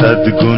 सद्गुण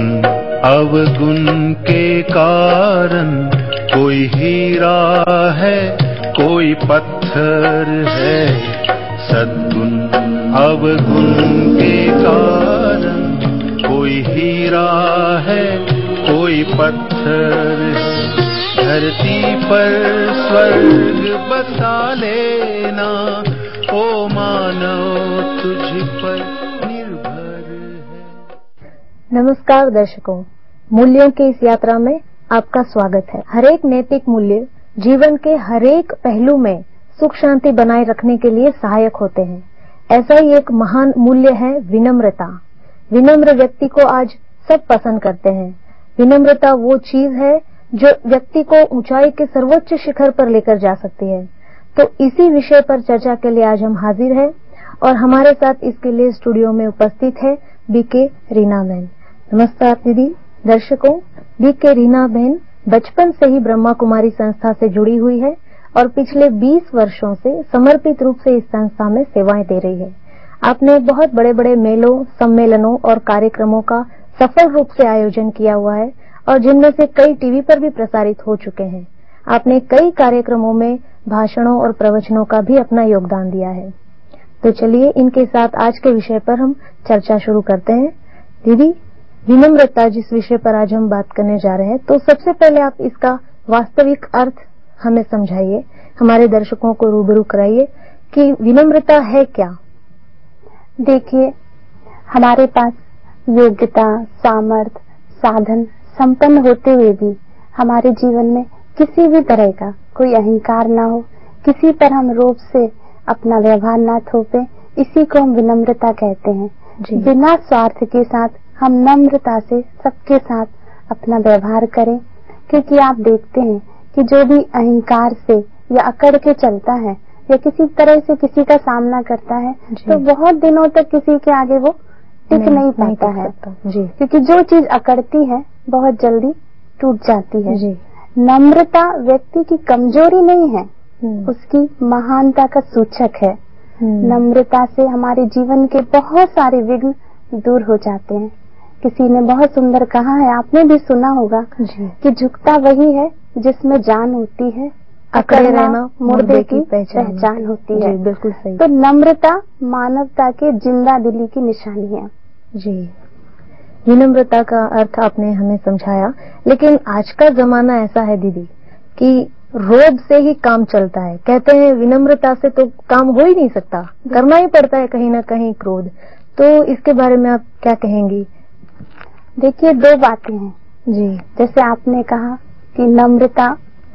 अवगुण के कारण कोई हीरा है, कोई पत्थर है। सद्गुण अवगुण के कारण कोई हीरा है, कोई पत्थर है। धरती पर स्वर्ग बसा लेना, ओ मानव तुझ पर निर्भर है। नमस्कार दर्शकों, मूल्यों की इस यात्रा में आपका स्वागत है। हरेक नैतिक मूल्य जीवन के हरेक पहलू में सुख शांति बनाए रखने के लिए सहायक होते हैं। ऐसा ही एक महान मूल्य है विनम्रता। विनम्र व्यक्ति को आज सब पसंद करते हैं। विनम्रता वो चीज है जो व्यक्ति को ऊंचाई के सर्वोच्च शिखर पर लेकर जा सकती है। तो इसी विषय पर चर्चा के लिए आज हम हाजिर हैं और हमारे साथ इसके लिए स्टूडियो में उपस्थित है बीके रीना बहन। नमस्कार दीदी। दर्शकों, बीके रीना बहन बचपन से ही ब्रह्मा कुमारी संस्था से जुड़ी हुई है और पिछले 20 वर्षों से समर्पित रूप से इस संस्था में सेवाएं दे रही है। आपने बहुत बड़े बड़े मेलों, सम्मेलनों और कार्यक्रमों का सफल रूप से आयोजन किया हुआ है और जिनमें से कई टीवी पर भी प्रसारित हो चुके हैं। आपने कई कार्यक्रमों में भाषणों और प्रवचनों का भी अपना योगदान दिया है। तो चलिए इनके साथ आज के विषय पर हम चर्चा शुरू करते हैं। दीदी, विनम्रता जिस विषय पर आज हम बात करने जा रहे हैं, तो सबसे पहले आप इसका वास्तविक अर्थ हमें समझाइए, हमारे दर्शकों को रूबरू कराइए कि विनम्रता है क्या। देखिए, हमारे पास योग्यता, सामर्थ्य, साधन संपन्न होते हुए भी हमारे जीवन में किसी भी तरह का कोई अहंकार ना हो, किसी पर हम रोब से अपना व्यवहार ना थोपे, इसी को हम विनम्रता कहते हैं। बिना स्वार्थ के साथ हम नम्रता से सबके साथ अपना व्यवहार करें, क्योंकि आप देखते हैं कि जो भी अहंकार से या अकड़ के चलता है या किसी तरह से किसी का सामना करता है तो बहुत दिनों तक किसी के आगे वो टिक नहीं पाता है, क्योंकि जो चीज अकड़ती है बहुत जल्दी टूट जाती है। नम्रता व्यक्ति की कमजोरी नहीं है, उसकी महानता का सूचक है। नम्रता से हमारे जीवन के बहुत सारे विघ्न दूर हो जाते हैं। किसी ने बहुत सुंदर कहा है, आपने भी सुना होगा कि झुकता वही है जिसमें जान होती है, अकड़े रहना मुर्दे की पहचान होती है। बिल्कुल सही। तो नम्रता मानवता के जिंदा दिली की निशानी है। जी, विनम्रता का अर्थ आपने हमें समझाया, लेकिन आज का जमाना ऐसा है दीदी कि रोब से ही काम चलता है। कहते हैं विनम्रता से तो काम हो ही नहीं सकता, करना ही पड़ता है कहीं ना कहीं क्रोध। तो इसके बारे में आप क्या कहेंगी। देखिए, दो बातें हैं जी। जैसे आपने कहा कि नम्रता,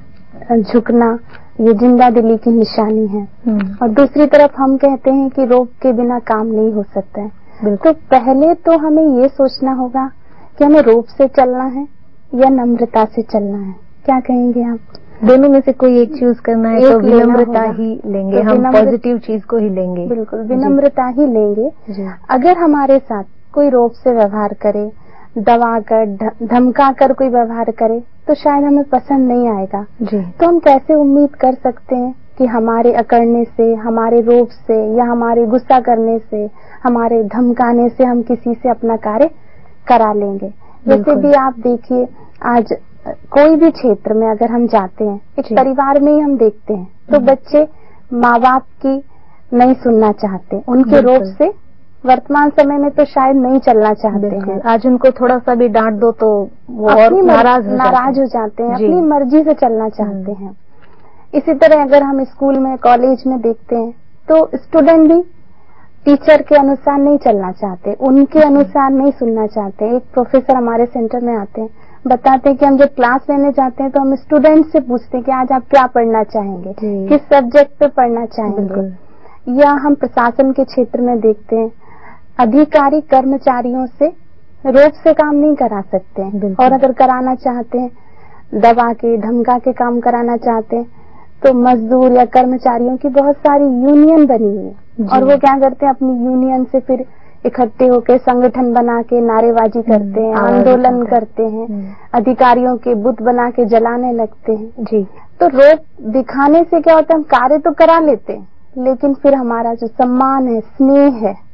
झुकना ये जिंदा दिली की निशानी है, और दूसरी तरफ हम कहते हैं कि रोब के बिना काम नहीं हो सकता है। तो पहले तो हमें ये सोचना होगा कि हमें रोब से चलना है या नम्रता से चलना है। क्या कहेंगे आप। दोनों में से कोई एक चूज करना है तो विनम्रता ही लेंगे, तो हम पॉजिटिव चीज को ही लेंगे। बिल्कुल, विनम्रता ही लेंगे। अगर हमारे साथ कोई रोब से व्यवहार करे, दबा कर धमका कर कोई व्यवहार करे तो शायद हमें पसंद नहीं आएगा जी। तो हम कैसे उम्मीद कर सकते हैं कि हमारे अकड़ने से, हमारे रोब से या हमारे गुस्सा करने से, हमारे धमकाने से हम किसी से अपना कार्य करा लेंगे। वैसे भी आप देखिए, आज कोई भी क्षेत्र में अगर हम जाते हैं, एक परिवार में ही हम देखते हैं तो बच्चे माँ बाप की नहीं सुनना चाहते, उनके रोब से वर्तमान समय में तो शायद नहीं चलना चाहते हैं। आज उनको थोड़ा सा भी डांट दो तो वो और नाराज हो जाते हैं, अपनी मर्जी से चलना चाहते हैं। इसी तरह अगर हम स्कूल में, कॉलेज में देखते हैं तो स्टूडेंट भी टीचर के अनुसार नहीं चलना चाहते, उनके अनुसार नहीं सुनना चाहते। एक प्रोफेसर हमारे सेंटर में आते हैं, बताते हैं कि हम जब क्लास लेने जाते हैं तो हम स्टूडेंट से पूछते हैं कि आज आप क्या पढ़ना चाहेंगे, किस सब्जेक्ट पे पढ़ना चाहेंगे। या हम प्रशासन के क्षेत्र में देखते हैं, अधिकारी कर्मचारियों से रोब से काम नहीं करा सकते हैं, और अगर कराना चाहते हैं, दबा के धमका के काम कराना चाहते हैं तो मजदूर या कर्मचारियों की बहुत सारी यूनियन बनी हुई है और वो क्या करते हैं, अपनी यूनियन से फिर इकट्ठे होकर संगठन बना के नारेबाजी करते हैं, आंदोलन करते हैं, अधिकारियों के बुत बना के जलाने लगते हैं जी। तो रोब दिखाने से क्या होता है, हम कार्य तो करा लेते हैं लेकिन फिर हमारा जो सम्मान है, स्नेह है,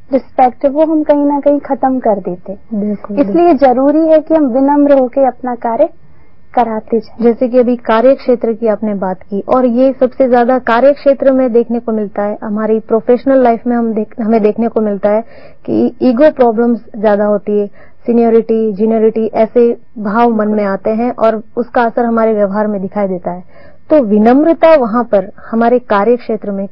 रिस्पेक्ट है वो हम कहीं ना कहीं खत्म कर देते। इसलिए जरूरी है कि हम विनम्र होकर अपना कार्य कराते जाएं। जैसे कि अभी कार्य क्षेत्र की आपने बात की, और ये सबसे ज्यादा कार्य क्षेत्र में देखने को मिलता है। हमारी प्रोफेशनल लाइफ में हमें देखने को मिलता है कि ईगो प्रॉब्लम्स ज्यादा होती है, सीनियरिटी, जूनियरिटी, ऐसे भाव मन में आते हैं और उसका असर हमारे व्यवहार में दिखाई देता है। तो विनम्रता वहां पर हमारे कार्य क्षेत्र में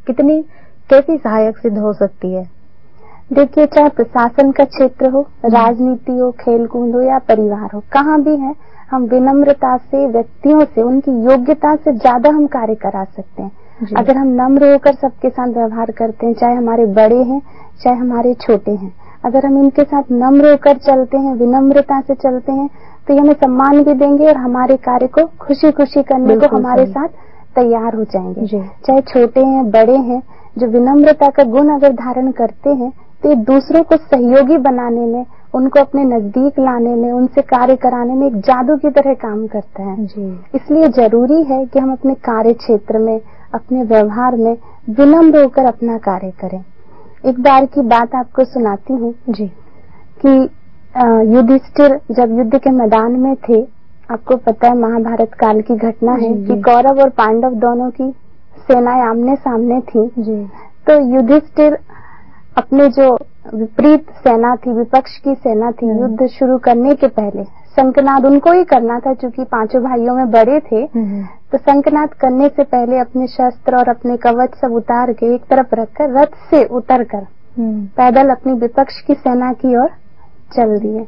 कैसी सहायक सिद्ध हो सकती है? देखिए, चाहे प्रशासन का क्षेत्र हो, राजनीति हो, खेलकूद हो या परिवार हो, कहाँ भी है, हम विनम्रता से व्यक्तियों से उनकी योग्यता से ज्यादा हम कार्य करा सकते हैं। अगर हम नम्र होकर सबके साथ व्यवहार करते हैं, चाहे हमारे बड़े हैं चाहे हमारे छोटे हैं, अगर हम इनके साथ नम्र होकर चलते हैं, विनम्रता से चलते हैं, तो ये हमें सम्मान भी देंगे और हमारे कार्य को खुशी खुशी करने को हमारे साथ तैयार हो जाएंगे। चाहे छोटे हैं बड़े हैं, जो विनम्रता का गुण अगर धारण करते हैं तो दूसरों को सहयोगी बनाने में, उनको अपने नजदीक लाने में, उनसे कार्य कराने में एक जादू की तरह काम करता है। इसलिए जरूरी है कि हम अपने कार्य क्षेत्र में, अपने व्यवहार में विनम्र होकर अपना कार्य करें। एक बार की बात आपको सुनाती हूँ जी, कि युधिष्ठिर जब युद्ध के मैदान में थे, आपको पता है महाभारत काल की घटना है कि कौरव और पांडव दोनों की सेनाएं आमने सामने थी। तो युधिष्ठिर अपने जो विपरीत सेना थी, विपक्ष की सेना थी, युद्ध शुरू करने के पहले शंखनाद उनको ही करना था, क्योंकि पांचों भाइयों में बड़े थे। तो शंखनाद करने से पहले अपने शस्त्र और अपने कवच सब उतार के एक तरफ रखकर रथ से उतरकर पैदल अपनी विपक्ष की सेना की ओर चल दिए।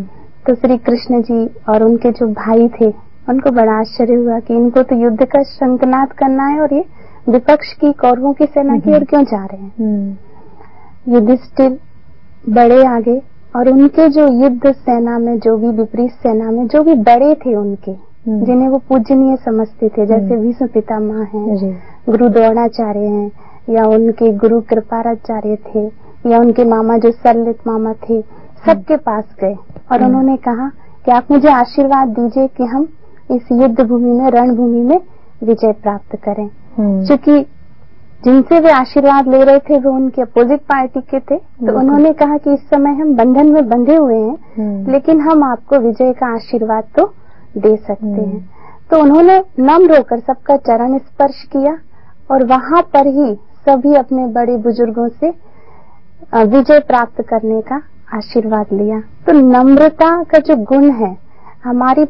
तो श्री कृष्ण जी और उनके जो भाई थे, उनको बड़ा आश्चर्य हुआ कि इनको तो युद्ध का शंखनाद करना है और ये विपक्ष की कौरवों की सेना की ओर क्यों जा रहे हैं। युधिष्ठिर बड़े आगे और उनके जो युद्ध सेना में, जो भी विपरीत सेना में जो भी बड़े थे उनके, जिन्हें वो पूजनीय समझते थे, जैसे भीष्म पितामह हैं, गुरु द्रोणाचार्य हैं, या उनके गुरु कृपाचार्य थे, या उनके मामा जो शल्यक मामा थे, सबके पास गए और उन्होंने कहा कि आप मुझे आशीर्वाद दीजिए कि हम इस युद्ध भूमि में, रणभूमि में विजय प्राप्त करें। क्योंकि जिनसे वे आशीर्वाद ले रहे थे वो उनके अपोजिट पार्टी के थे। तो उन्होंने कहा कि इस समय हम बंधन में बंधे हुए हैं, लेकिन हम आपको विजय का आशीर्वाद तो दे सकते हैं। तो उन्होंने नम्र होकर सबका चरण स्पर्श किया और वहां पर ही सभी अपने बड़े बुजुर्गों से विजय प्राप्त करने का आशीर्वाद लिया। तो नम्रता का जो गुण है, हमारी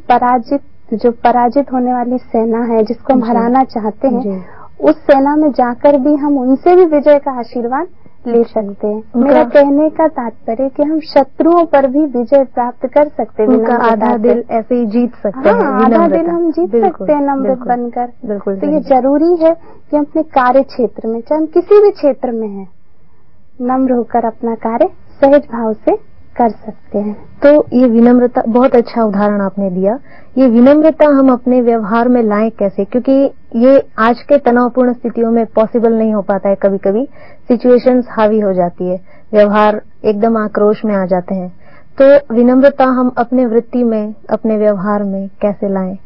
पराजित होने वाली सेना है, जिसको हम हराना चाहते हैं, उस सेना में जाकर भी हम उनसे भी विजय का आशीर्वाद ले सकते हैं। मेरा कहने का तात्पर्य कि हम शत्रुओं पर भी विजय प्राप्त कर सकते हैं, उनका आधा दिल ऐसे ही जीत सकते हैं। आधा दिल हम जीत सकते हैं नम्र बनकर। तो ये जरूरी है कि हम अपने कार्य क्षेत्र में, चाहे हम किसी भी क्षेत्र में हैं, नम्र होकर अपना कार्य सहज भाव से कर सकते हैं। तो ये विनम्रता, बहुत अच्छा उदाहरण आपने दिया। ये विनम्रता हम अपने व्यवहार में लाएं कैसे, क्योंकि ये आज के तनावपूर्ण स्थितियों में पॉसिबल नहीं हो पाता है। कभी कभी सिचुएशंस हावी हो जाती है, व्यवहार एकदम आक्रोश में आ जाते हैं। तो विनम्रता हम अपने वृत्ति में, अपने व्यवहार में कैसे लाएं?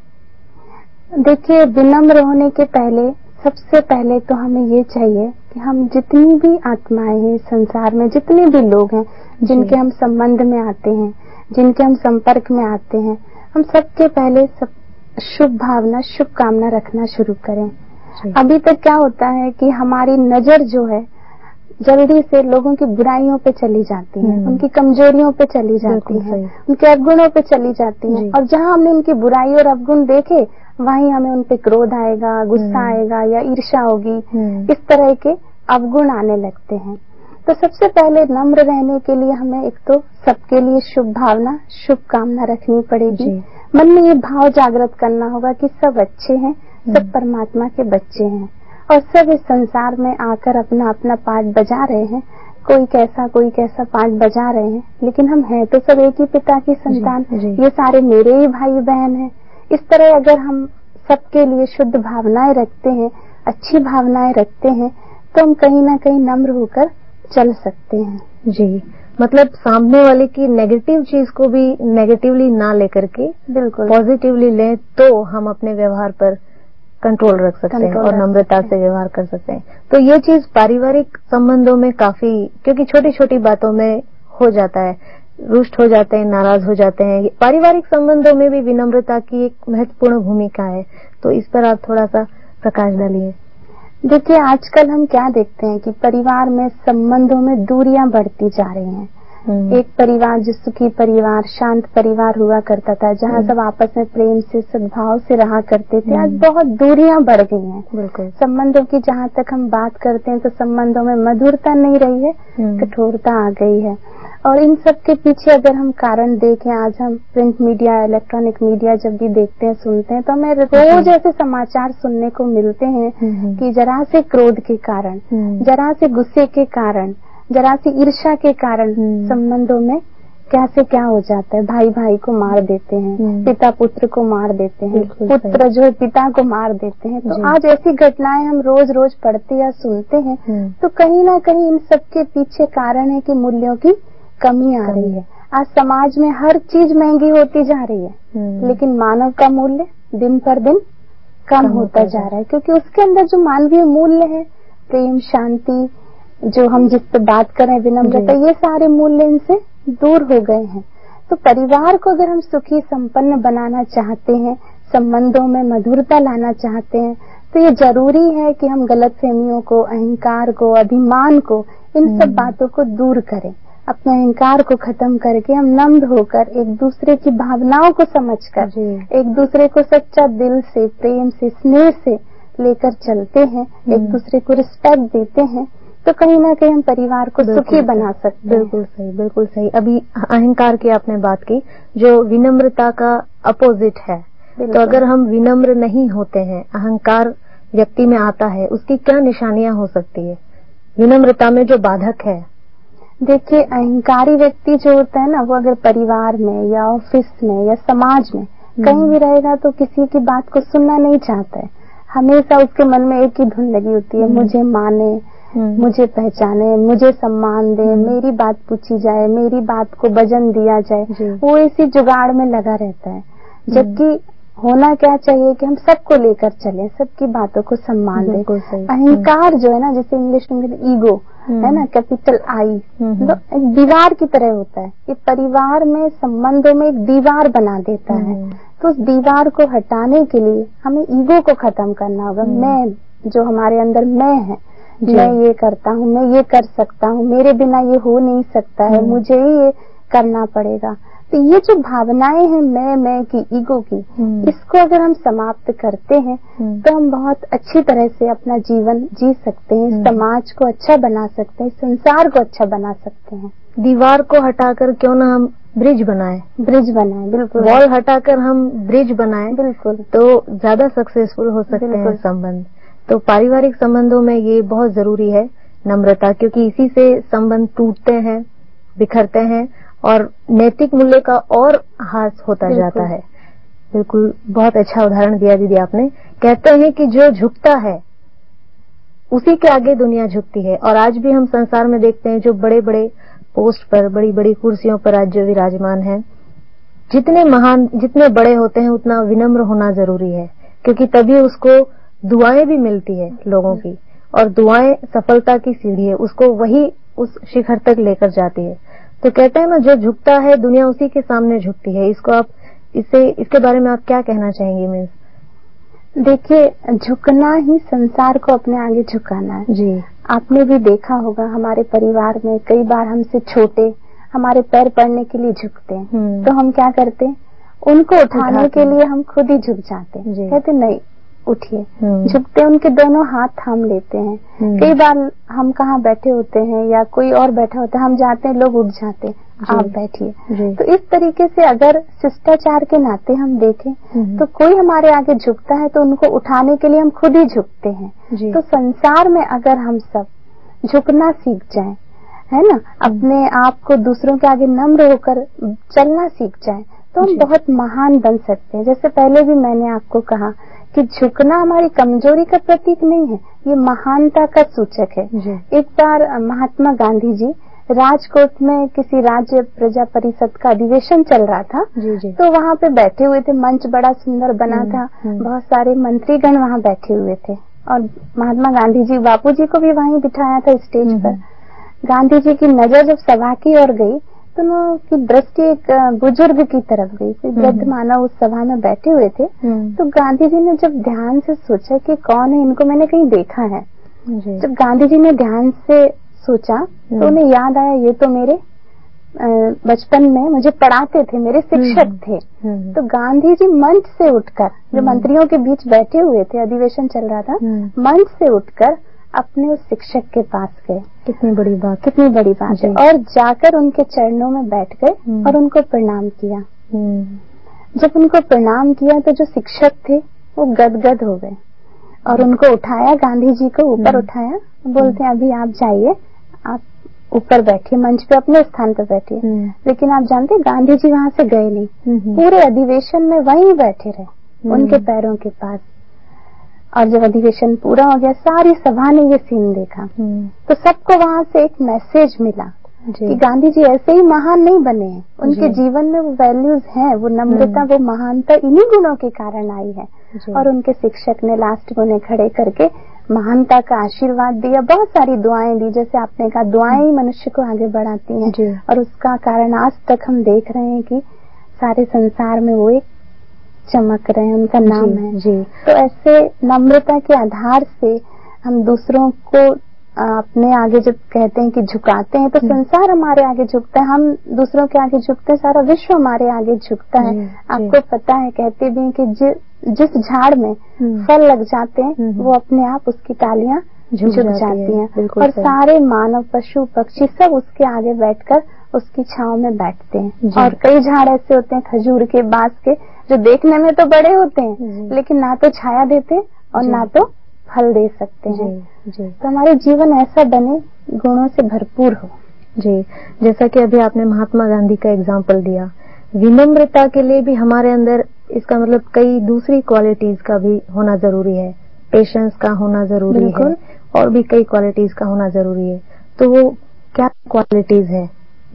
देखिए, विनम्र होने के पहले सबसे पहले तो हमें ये चाहिए कि हम जितनी भी आत्माएं हैं संसार में, जितने भी लोग हैं जिनके हम संबंध में आते हैं, जिनके हम संपर्क में आते हैं, हम सबके पहले सब शुभ भावना, शुभ कामना रखना शुरू करें। अभी तक क्या होता है कि हमारी नजर जो है जल्दी से लोगों की बुराइयों पे चली जाती है, उनकी कमजोरियों पे चली जाती है, उनके अवगुणों पे चली जाती है, और जहां हमने उनकी बुराई और अवगुण देखे वहीं हमें उन पे क्रोध आएगा, गुस्सा आएगा या ईर्ष्या होगी, इस तरह के अवगुण आने लगते हैं। तो सबसे पहले नम्र रहने के लिए हमें एक तो सबके लिए शुभ भावना, शुभ कामना रखनी पड़ेगी। मन में ये भाव जागृत करना होगा कि सब अच्छे हैं, सब परमात्मा के बच्चे हैं और सब इस संसार में आकर अपना अपना पार्ट बजा रहे हैं। कोई कैसा पार्ट बजा रहे हैं, लेकिन हम हैं तो सब एक ही पिता की संतान, ये सारे मेरे ही भाई बहन हैं। इस तरह अगर हम सबके लिए शुद्ध भावनाएं रखते हैं, अच्छी भावनाएं रखते हैं, तो हम कहीं ना कहीं नम्र होकर चल सकते हैं। जी, मतलब सामने वाले की नेगेटिव चीज को भी नेगेटिवली ना लेकर के बिल्कुल पॉजिटिवली लें, तो हम अपने व्यवहार पर कंट्रोल रख सकते हैं और नम्रता से व्यवहार कर सकते हैं। तो ये चीज पारिवारिक संबंधों में काफी, क्योंकि छोटी छोटी बातों में हो जाता है, रुष्ट हो जाते हैं, नाराज हो जाते हैं। पारिवारिक संबंधों में भी विनम्रता की एक महत्वपूर्ण भूमिका है, तो इस पर आप थोड़ा सा प्रकाश डालिए। देखिए, आजकल हम क्या देखते हैं कि परिवार में संबंधों में दूरियां बढ़ती जा रही हैं। एक परिवार जो सुखी परिवार, शांत परिवार हुआ करता था, जहाँ सब आपस में प्रेम से, सद्भाव से रहा करते थे, आज बहुत दूरियां बढ़ गई हैं। बिल्कुल। संबंधों की जहाँ तक हम बात करते हैं तो संबंधों में मधुरता नहीं रही है, कठोरता आ गई है। और इन सब के पीछे अगर हम कारण देखें, आज हम प्रिंट मीडिया, इलेक्ट्रॉनिक मीडिया जब भी देखते हैं, सुनते हैं, तो हमें रोज ऐसे समाचार सुनने को मिलते हैं कि जरा से क्रोध के कारण, जरा से गुस्से के कारण, जरा सी ईर्ष्या के कारण संबंधों में क्या से क्या हो जाता है। भाई भाई को मार देते हैं, पिता पुत्र को मार देते हैं, पुत्र जो है पिता को मार देते हैं। तो आज ऐसी घटनाएं हम रोज रोज पढ़ते या सुनते हैं। तो कहीं ना कहीं इन सब के पीछे कारण है कि मूल्यों की कमी आ रही है। आज समाज में हर चीज महंगी होती जा रही है, लेकिन मानव का मूल्य दिन पर दिन कम होता जा रहा है, क्योंकि उसके अंदर जो मानवीय मूल्य है, प्रेम, शांति, जो हम जिस पे बात कर रहे हैं, विनम्रता, ये सारे मूल्य इनसे दूर हो गए हैं। तो परिवार को अगर हम सुखी संपन्न बनाना चाहते हैं, संबंधों में मधुरता लाना चाहते हैं, तो ये जरूरी है कि हम गलतफहमियों को, अहंकार को, अभिमान को, इन सब बातों को दूर करें। अपने अहंकार को खत्म करके हम नम्र होकर एक दूसरे की भावनाओं को समझकर, एक दूसरे को सच्चा दिल से, प्रेम से, स्नेह से लेकर चलते हैं, एक दूसरे को रिस्पेक्ट देते हैं, तो कहीं ना कहीं हम परिवार को सुखी बना सकते हैं। बिल्कुल सही, बिल्कुल सही। अभी अहंकार की आपने बात की, जो विनम्रता का अपोजिट है। तो अगर हम विनम्र नहीं होते हैं, अहंकार व्यक्ति में आता है, उसकी क्या निशानियां हो सकती है विनम्रता में जो बाधक है? देखिए, अहंकारी व्यक्ति जो होता है ना, वो अगर परिवार में या ऑफिस में या समाज में कहीं भी रहेगा तो किसी की बात को सुनना नहीं चाहता है। हमेशा उसके मन में एक ही धुन लगी होती है, मुझे माने, मुझे पहचाने, मुझे सम्मान दे, मेरी बात पूछी जाए, मेरी बात को वजन दिया जाए। वो इसी जुगाड़ में लगा रहता है। जबकि होना क्या चाहिए कि हम सबको लेकर चलें, सबकी बातों को सम्मान दें। अहंकार जो है ना, जैसे इंग्लिश में ईगो है ना, कैपिटल आई, तो एक दीवार की तरह होता है। ये परिवार में, संबंधों में एक दीवार बना देता है। तो उस दीवार को हटाने के लिए हमें ईगो को खत्म करना होगा। मैं, जो हमारे अंदर मैं है, मैं ये करता हूँ, मैं ये कर सकता हूँ, मेरे बिना ये हो नहीं सकता है, मुझे ही ये करना पड़ेगा। तो ये जो भावनाएं हैं मैं की, ईगो की, इसको अगर हम समाप्त करते हैं तो हम बहुत अच्छी तरह से अपना जीवन जी सकते हैं, समाज को अच्छा बना सकते हैं, संसार को अच्छा बना सकते हैं। दीवार को हटाकर क्यों ना हम ब्रिज बनाएं, बिल्कुल। वॉल हटाकर हम ब्रिज बनाएं, बिल्कुल, तो ज्यादा सक्सेसफुल हो सकते हैं संबंध। तो पारिवारिक संबंधों में ये बहुत जरूरी है नम्रता, क्योंकि इसी से संबंध टूटते हैं, बिखरते हैं और नैतिक मूल्य का और ह्रास होता जाता है। बिल्कुल, बहुत अच्छा उदाहरण दिया दीदी आपने। कहते हैं कि जो झुकता है उसी के आगे दुनिया झुकती है। और आज भी हम संसार में देखते हैं जो बड़े बड़े पोस्ट पर, बड़ी बड़ी कुर्सियों पर आज जो विराजमान है, जितने महान, जितने बड़े होते हैं, उतना विनम्र होना जरूरी है, क्योंकि तभी उसको दुआएं भी मिलती है लोगों की, और दुआएं सफलता की सीढ़ी है, उसको वही उस शिखर तक लेकर जाती है। तो कहते हैं ना, जो झुकता है दुनिया उसी के सामने झुकती है। इसको आप, इसके बारे में आप क्या कहना चाहेंगे मिस? देखिए, झुकना ही संसार को अपने आगे झुकाना है। जी, आपने भी देखा होगा, हमारे परिवार में कई बार हमसे छोटे हमारे पैर पड़ने के लिए झुकते हैं, तो हम क्या करते हैं, उनको उठाने के लिए हम खुद ही झुक जाते हैं। कहते नहीं, उठिए, झुकते, उनके दोनों हाथ थाम लेते हैं। कई बार हम कहाँ बैठे होते हैं या कोई और बैठा होता है, हम जाते हैं, लोग उठ जाते हैं, आप बैठिए। तो इस तरीके से अगर शिष्टाचार के नाते हम देखें तो कोई हमारे आगे झुकता है तो उनको उठाने के लिए हम खुद ही झुकते हैं। तो संसार में अगर हम सब झुकना सीख जाएं, है ना, अपने आप को दूसरों के आगे नम्र होकर चलना सीख जाएं, तो हम बहुत महान बन सकते हैं। जैसे पहले भी मैंने आपको कहा कि झुकना हमारी कमजोरी का प्रतीक नहीं है, ये महानता का सूचक है। एक बार महात्मा गांधी जी राजकोट में किसी राज्य प्रजा परिषद का अधिवेशन चल रहा था। जी। तो वहाँ पे बैठे हुए थे, मंच बड़ा सुंदर बना था, बहुत सारे मंत्रीगण वहाँ बैठे हुए थे और महात्मा गांधी जी, बापू जी को भी वहीं बिठाया था स्टेज पर। गांधी जी की नजर जब सभा की ओर गई तो उनकी दृष्टि एक बुजुर्ग की तरफ गई। कोई वृद्ध मानव उस सभा में बैठे हुए थे। तो गांधी जी ने जब ध्यान से सोचा कि कौन है, इनको मैंने कहीं देखा है। जब गांधी जी ने ध्यान से सोचा तो उन्हें याद आया, ये तो मेरे बचपन में मुझे पढ़ाते थे, मेरे शिक्षक थे। तो गांधी जी मंच से उठकर, जो मंत्रियों के बीच बैठे हुए थे, अधिवेशन चल रहा था, मंच से उठकर अपने उस शिक्षक के पास गए। कितनी बड़ी बात, कितनी बड़ी बात है। और जाकर उनके चरणों में बैठ गए और उनको प्रणाम किया। जब उनको प्रणाम किया तो जो शिक्षक थे वो गदगद हो गए और उनको उठाया, गांधी जी को ऊपर उठाया, बोलते हैं अभी आप जाइए, आप ऊपर बैठिए, मंच पे अपने स्थान पर बैठिए। लेकिन आप जानते हैं गांधी जी वहां से गए नहीं, पूरे अधिवेशन में वहीं बैठे रहे उनके पैरों के पास। और जब अधिवेशन पूरा हो गया, सारी सभा ने ये सीन देखा तो सबको वहां से एक मैसेज मिला कि गांधी जी ऐसे ही महान नहीं बने हैं, उनके जीवन में वो वैल्यूज हैं, वो नम्रता, वो महानता इन्हीं गुणों के कारण आई है। और उनके शिक्षक ने लास्ट में उन्हें खड़े करके महानता का आशीर्वाद दिया, बहुत सारी दुआएं दी। जैसे आपने कहा, दुआएं ही मनुष्य को आगे बढ़ाती हैं और उसका कारण आज तक हम देख रहे हैं कि सारे संसार में वो एक चमक रहे हैं, उनका नाम है। तो ऐसे नम्रता के आधार से हम दूसरों को अपने आगे जब कहते हैं कि झुकाते हैं तो संसार हमारे आगे झुकता है, हम दूसरों के आगे झुकते हैं, सारा विश्व हमारे आगे झुकता है। आपको पता है, कहते भी हैं कि जिस झाड़ में फल लग जाते हैं वो अपने आप उसकी डालियां झुक जाती हैं और सारे मानव, पशु, पक्षी सब उसके आगे बैठकर उसकी छांव में बैठते हैं। और कई झाड़ ऐसे होते हैं, खजूर के, बांस के, जो देखने में तो बड़े होते हैं लेकिन ना तो छाया देते और ना तो फल दे सकते हैं। तो हमारे जीवन ऐसा बने, गुणों से भरपूर हो। जी, जैसा कि अभी आपने महात्मा गांधी का एग्जाम्पल दिया, विनम्रता के लिए भी हमारे अंदर, इसका मतलब कई दूसरी क्वालिटीज का भी होना जरूरी है, पेशेंस का होना जरूरी है और भी कई क्वालिटीज का होना जरूरी है। तो वो क्या क्वालिटीज है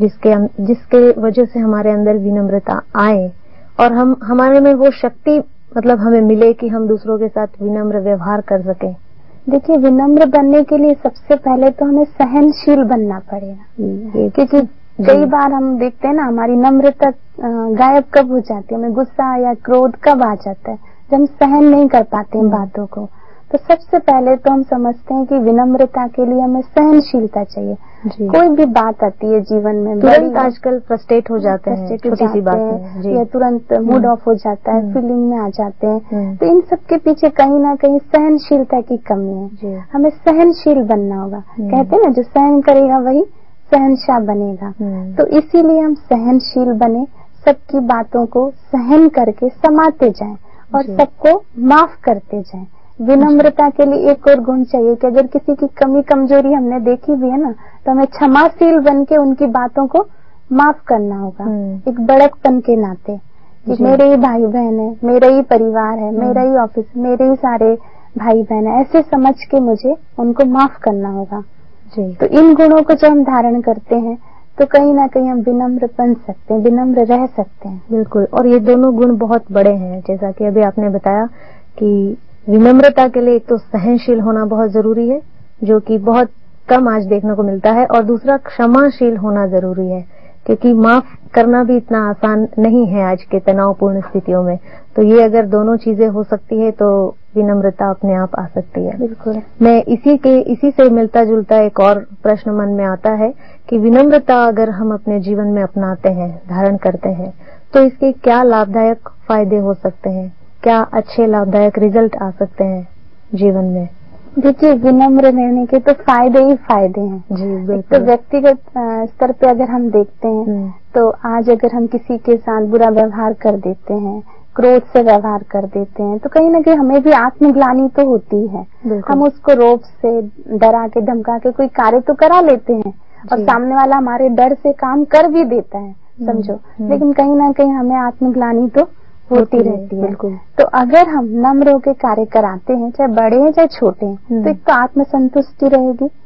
जिसके वजह से हमारे अंदर विनम्रता आए और हमारे में वो शक्ति मतलब हमें मिले कि हम दूसरों के साथ विनम्र व्यवहार कर सके? देखिए, विनम्र बनने के लिए सबसे पहले तो हमें सहनशील बनना पड़ेगा, क्योंकि कई बार हम देखते हैं ना, हमारी नम्रता गायब कब हो जाती है, हमें गुस्सा या क्रोध कब आ जाता है, जब हम सहन नहीं कर पाते हैं बातों को। तो सबसे पहले तो हम समझते हैं कि विनम्रता के लिए हमें सहनशीलता चाहिए। कोई भी बात आती है जीवन में, तुरंत आजकल फ्रस्ट्रेट हो जाते हैं छोटी सी बात में, या तुरंत मूड ऑफ हो जाता है, फीलिंग में आ जाते हैं। तो इन सब के पीछे कहीं ना कहीं सहनशीलता की कमी है। हमें सहनशील बनना होगा। कहते हैं ना, जो सहन करेगा वही सहनशाह बनेगा। तो इसीलिए हम सहनशील बने, सबकी बातों को सहन करके समाते जाएं और सबको माफ करते जाएं। विनम्रता के लिए एक और गुण चाहिए कि अगर किसी की कमी कमजोरी हमने देखी भी है ना, तो हमें क्षमाशील बन के उनकी बातों को माफ करना होगा, एक बड़कपन के नाते कि मेरे ही भाई बहन है, मेरा ही परिवार है, मेरा ही ऑफिस, मेरे ही सारे भाई बहन है, ऐसे समझ के मुझे उनको माफ करना होगा। तो इन गुणों को जब हम धारण करते हैं तो कहीं ना कहीं हम विनम्र बन सकते हैं, विनम्र रह सकते हैं। बिल्कुल। और ये दोनों गुण बहुत बड़े हैं, जैसा कि अभी आपने बताया कि विनम्रता के लिए एक तो सहनशील होना बहुत जरूरी है, जो कि बहुत कम आज देखने को मिलता है, और दूसरा क्षमाशील होना जरूरी है, क्योंकि माफ करना भी इतना आसान नहीं है आज के तनावपूर्ण स्थितियों में। तो ये अगर दोनों चीजें हो सकती है तो विनम्रता अपने आप आ सकती है। बिल्कुल। मैं इसी से मिलता जुलता एक और प्रश्न मन में आता है कि विनम्रता अगर हम अपने जीवन में अपनाते हैं, धारण करते हैं, तो इसके क्या लाभदायक फायदे हो सकते हैं, क्या अच्छे लाभदायक रिजल्ट आ सकते हैं जीवन में? देखिए, विनम्र रहने के तो फायदे ही फायदे हैं। जी, बिल्कुल। तो व्यक्तिगत स्तर पे अगर हम देखते हैं तो आज अगर हम किसी के साथ बुरा व्यवहार कर देते हैं, क्रोध से व्यवहार कर देते हैं, तो कहीं ना कहीं हमें भी आत्मग्लानि तो होती है। हम उसको रोब से, डरा के, धमका के कोई कार्य तो करा लेते हैं और सामने वाला हमारे डर से काम कर भी देता है, समझो, लेकिन कहीं ना कहीं हमें आत्मग्लानि तो होती रहती है। तो अगर हम नम्र होकर कार्य कराते हैं, चाहे बड़े हैं चाहे छोटे हैं, तो एक तो आत्मसंतुष्टि रहेगी,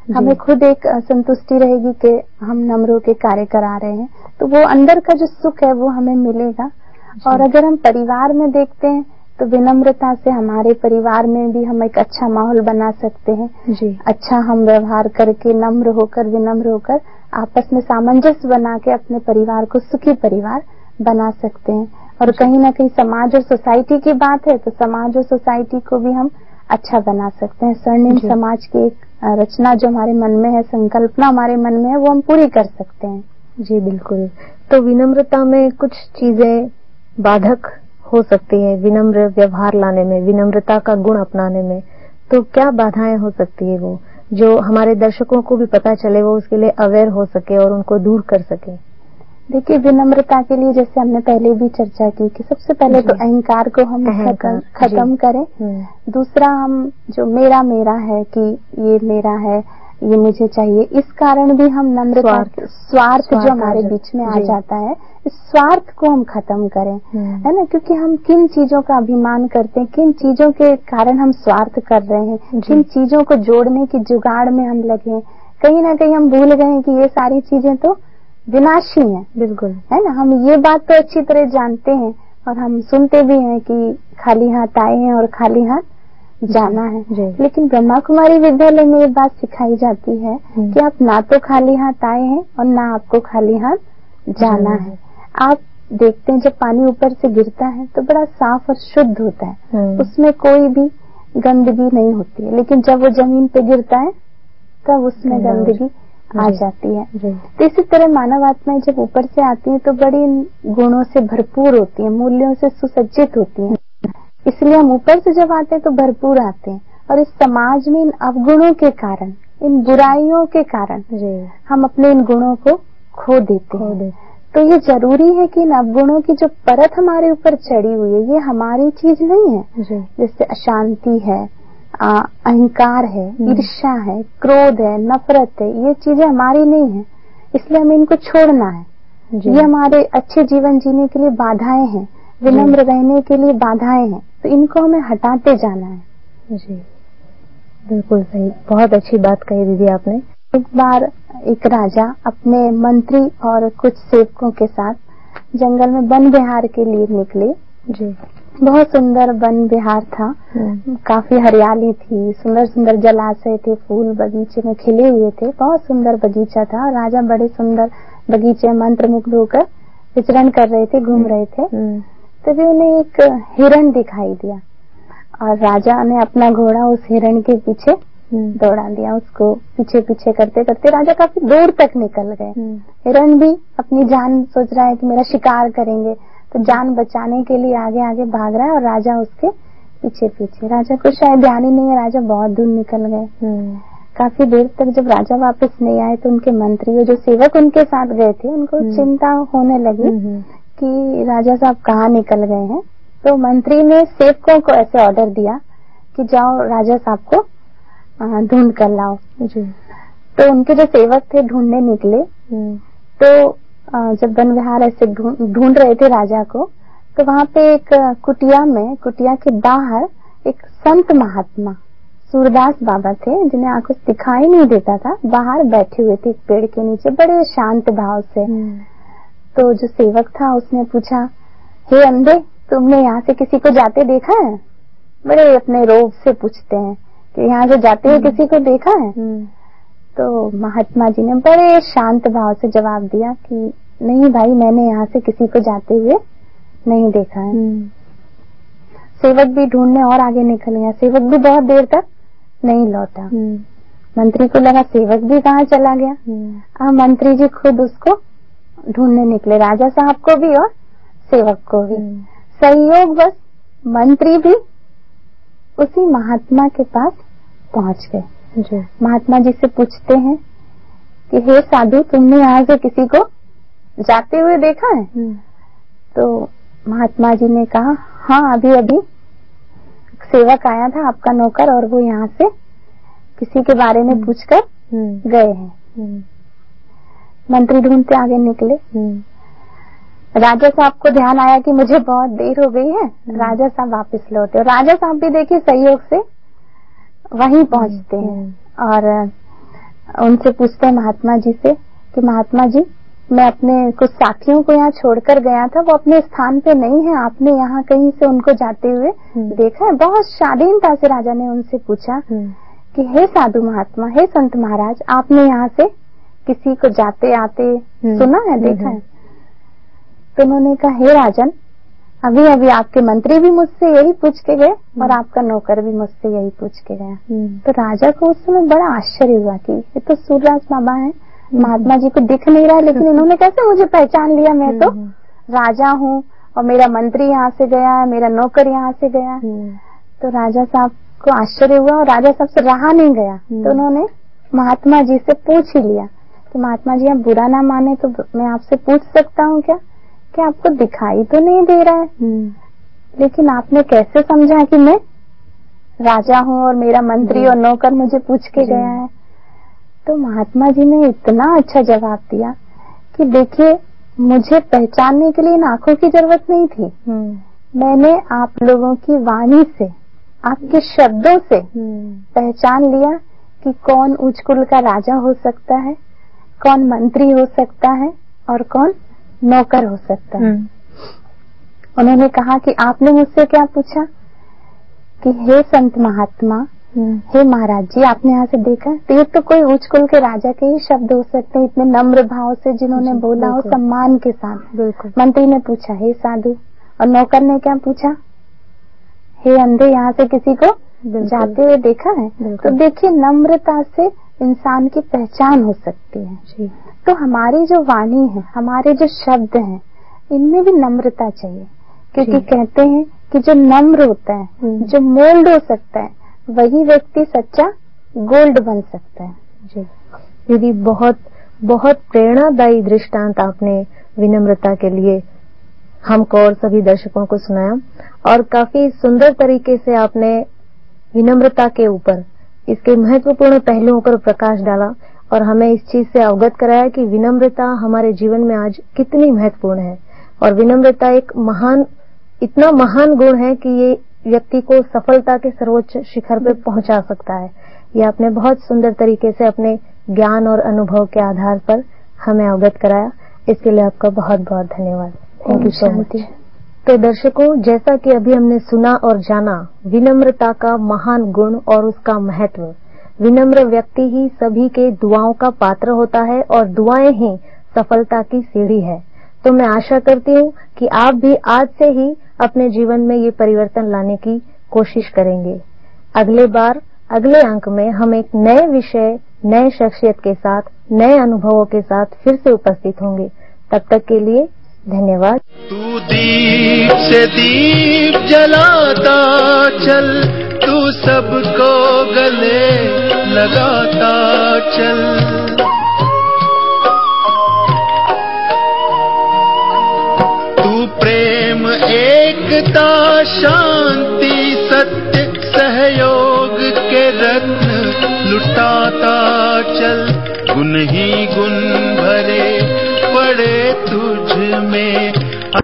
हमें खुद एक संतुष्टि रहेगी कि हम नम्र होकर कार्य करा रहे हैं, तो वो अंदर का जो सुख है वो हमें मिलेगा। और अगर हम परिवार में देखते हैं तो विनम्रता से हमारे परिवार में भी हम एक अच्छा माहौल बना सकते हैं जी। अच्छा हम व्यवहार करके नम्र होकर विनम्र होकर आपस में सामंजस्य बना के अपने परिवार को सुखी परिवार बना सकते हैं। और कहीं ना कहीं समाज और सोसाइटी की बात है तो समाज और सोसाइटी को भी हम अच्छा बना सकते हैं। स्वर्णिम समाज की एक रचना जो हमारे मन में है, संकल्पना हमारे मन में है, वो हम पूरी कर सकते हैं। जी बिल्कुल। तो विनम्रता में कुछ चीजें बाधक हो सकती है विनम्र व्यवहार लाने में, विनम्रता का गुण अपनाने में, तो क्या बाधाएं हो सकती है वो जो हमारे दर्शकों को भी पता चले, वो उसके लिए अवेयर हो सके और उनको दूर कर सके? देखिए, विनम्रता के लिए जैसे हमने पहले भी चर्चा की कि सबसे पहले तो अहंकार को हम खत्म करें। दूसरा, हम जो मेरा मेरा है कि ये मेरा है, ये मुझे चाहिए, इस कारण भी हम नम्रता स्वार्थ जो हमारे बीच में आ जाता है, इस स्वार्थ को हम खत्म करें, है ना। क्योंकि हम किन चीजों का अभिमान करते हैं, किन चीजों के कारण हम स्वार्थ कर रहे हैं, किन चीजों को जोड़ने की जुगाड़ में हम लगे, कहीं ना कहीं हम भूल गए कि ये सारी चीजें तो विनाशी है। बिल्कुल, है ना। हम ये बात तो अच्छी तरह जानते हैं और हम सुनते भी हैं कि खाली हाथ आए हैं और खाली हाथ जाना है। लेकिन ब्रह्मा कुमारी विद्यालय में ये बात सिखाई जाती है कि आप ना तो खाली हाथ आए हैं और ना आपको खाली हाथ जाना है। आप देखते हैं जब पानी ऊपर से गिरता है तो बड़ा साफ और शुद्ध होता है, उसमें कोई भी गंदगी नहीं होती है। लेकिन जब वो जमीन पे गिरता है तब उसमें गंदगी आ जाती है। तो इसी तरह मानव आत्माएं जब ऊपर से आती हैं तो बड़ी गुणों से भरपूर होती हैं, मूल्यों से सुसज्जित होती हैं। इसलिए हम ऊपर से जब आते हैं तो भरपूर आते हैं, और इस समाज में इन अवगुणों के कारण, इन बुराइयों के कारण हम अपने इन गुणों को खो देते हैं। तो ये जरूरी है कि इन अवगुणों की जो परत हमारे ऊपर चढ़ी हुई है, ये हमारी चीज नहीं है। जैसे अशांति है, अहंकार है, ईर्ष्या है, क्रोध है, नफरत है, ये चीजें हमारी नहीं है। इसलिए हमें इनको छोड़ना है। ये हमारे अच्छे जीवन जीने के लिए बाधाएं हैं, विनम्र रहने के लिए बाधाएं हैं, तो इनको हमें हटाते जाना है। जी बिल्कुल सही, बहुत अच्छी बात कही दीदी आपने। एक बार एक राजा अपने मंत्री और कुछ सेवकों के साथ जंगल में वन विहार के लिए निकले। जी, बहुत सुंदर वन विहार था, काफी हरियाली थी, सुंदर सुंदर जलाशय थे, फूल बगीचे में खिले हुए थे, बहुत सुंदर बगीचा था। और राजा बड़े सुंदर बगीचे मंत्रमुग्ध होकर विचरण कर रहे थे, घूम रहे थे। तभी उन्हें एक हिरण दिखाई दिया और राजा ने अपना घोड़ा उस हिरण के पीछे दौड़ा दिया। उसको पीछे पीछे करते करते राजा काफी दूर तक निकल गए। हिरण भी अपनी जान सोच रहा है कि मेरा शिकार करेंगे, तो जान बचाने के लिए आगे आगे भाग रहा है और राजा उसके पीछे पीछे। राजा को शायद ध्यान ही नहीं है, राजा बहुत दूर निकल गए। काफी देर तक जब राजा वापस नहीं आए तो उनके मंत्री और जो सेवक उनके साथ गए थे उनको चिंता होने लगी कि राजा साहब कहाँ निकल गए हैं। तो मंत्री ने सेवकों को ऐसे ऑर्डर दिया कि जाओ राजा साहब को ढूंढ कर लाओ। तो उनके जो सेवक थे ढूंढने निकले। तो जब वन विहार ऐसे ढूंढ रहे थे राजा को, तो वहां पे एक कुटिया के बाहर एक संत महात्मा सूरदास बाबा थे, जिन्हें आंखों से दिखाई नहीं देता था, बाहर बैठे हुए थे एक पेड़ के नीचे बड़े शांत भाव से। तो जो सेवक था उसने पूछा, हे अंधे, तुमने यहाँ से किसी को जाते देखा है? बड़े अपने रोब से पूछते हैं कि यहाँ से जाते हुए किसी को देखा है? तो महात्मा जी ने बड़े शांत भाव से जवाब दिया कि नहीं भाई, मैंने यहाँ से किसी को जाते हुए नहीं देखा है। सेवक भी ढूंढने और आगे निकल गया, सेवक भी बहुत देर तक नहीं लौटा। मंत्री को लगा सेवक भी कहाँ चला गया। अब मंत्री जी खुद उसको ढूंढने निकले, राजा साहब को भी और सेवक को भी। संयोग बस मंत्री भी उसी महात्मा के पास पहुंच गए। महात्मा जी से पूछते हैं कि हे साधु, तुमने यहाँ से किसी को जाते हुए देखा है? तो महात्मा जी ने कहा, हाँ, अभी अभी सेवक आया था आपका नौकर, और वो यहाँ से किसी के बारे में पूछकर गए हैं। मंत्री ढूंढते आगे निकले। राजा साहब को ध्यान आया कि मुझे बहुत देर हो गई है। राजा साहब वापस लौटे और राजा साहब भी देखिए सहयोग से वहीं पहुंचते हैं और उनसे पूछते हैं महात्मा जी से कि महात्मा जी, मैं अपने कुछ साथियों को यहाँ छोड़कर गया था, वो अपने स्थान पे नहीं है, आपने यहाँ कहीं से उनको जाते हुए देखा है? बहुत शालीनता से राजा ने उनसे पूछा कि हे साधु महात्मा, हे संत महाराज, आपने यहाँ से किसी को जाते आते सुना है, देखा है? तो उन्होंने कहा, हे राजन, अभी अभी आपके मंत्री भी मुझसे यही पूछ के गए और आपका नौकर भी मुझसे यही पूछ के गया। तो राजा को उस समय बड़ा आश्चर्य हुआ कि ये तो सूरराज बाबा हैं, महात्मा जी को दिख नहीं रहा, लेकिन इन्होंने कैसे मुझे पहचान लिया? मैं तो राजा हूँ और मेरा मंत्री यहाँ से गया है, मेरा नौकर यहाँ से गया। तो राजा साहब को आश्चर्य हुआ और राजा साहब से रहा नहीं गया, तो उन्होंने महात्मा जी से पूछ ही लिया कि महात्मा जी, आप बुरा ना माने तो मैं आपसे पूछ सकता हूँ क्या कि आपको दिखाई तो नहीं दे रहा है, लेकिन आपने कैसे समझा कि मैं राजा हूँ और मेरा मंत्री और नौकर मुझे पूछ के गया है? तो महात्मा जी ने इतना अच्छा जवाब दिया कि देखिए, मुझे पहचानने के लिए इन आंखों की जरूरत नहीं थी। मैंने आप लोगों की वाणी से, आपके शब्दों से पहचान लिया कि कौन उच्च कुल का राजा हो सकता है, कौन मंत्री हो सकता है और कौन नौकर हो सकता है। उन्होंने कहा कि आपने मुझसे क्या पूछा कि हे संत महात्मा, हे महाराज जी, आपने यहाँ से देखा, तो ये तो कोई उच्च कुल के राजा के ही शब्द हो सकते हैं, इतने नम्र भाव से जिन्होंने बोला हो, सम्मान के साथ। मंत्री ने पूछा, हे साधु, और नौकर ने क्या पूछा, हे अंधे, यहाँ से किसी को जाते हुए देखा है? तो देखिए, नम्रता से इंसान की पहचान हो सकती है। तो हमारी जो वाणी है, हमारे जो शब्द हैं, इनमें भी नम्रता चाहिए, क्योंकि कहते हैं कि जो नम्र होता है, जो मोल्ड हो सकता है, वही व्यक्ति सच्चा गोल्ड बन सकता है। जी दीदी, बहुत बहुत प्रेरणादायी दृष्टांत आपने विनम्रता के लिए हमको और सभी दर्शकों को सुनाया, और काफी सुंदर तरीके से आपने विनम्रता के ऊपर, इसके महत्वपूर्ण पहलुओं पर प्रकाश डाला और हमें इस चीज से अवगत कराया कि विनम्रता हमारे जीवन में आज कितनी महत्वपूर्ण है। और विनम्रता एक इतना महान गुण है कि ये व्यक्ति को सफलता के सर्वोच्च शिखर पर पहुंचा सकता है। ये आपने बहुत सुंदर तरीके से अपने ज्ञान और अनुभव के आधार पर हमें अवगत कराया। इसके लिए आपका बहुत बहुत धन्यवाद। Thank you so much. तो दर्शकों, जैसा कि अभी हमने सुना और जाना विनम्रता का महान गुण और उसका महत्व, विनम्र व्यक्ति ही सभी के दुआओं का पात्र होता है और दुआएं ही सफलता की सीढ़ी है। तो मैं आशा करती हूँ कि आप भी आज से ही अपने जीवन में ये परिवर्तन लाने की कोशिश करेंगे। अगले बार, अगले अंक में हम एक नए विषय, नए शख्सियत के साथ, नए अनुभवों के साथ फिर से उपस्थित होंगे। तब तक के लिए धन्यवाद। तू दीप से दीप जलाता चल, तू सबको गले लगाता चल। तू प्रेम, एकता, शांति, सत्य, सहयोग के रत्न लुटाता चल। गुण ही गुण भरे पड़े तुझ में,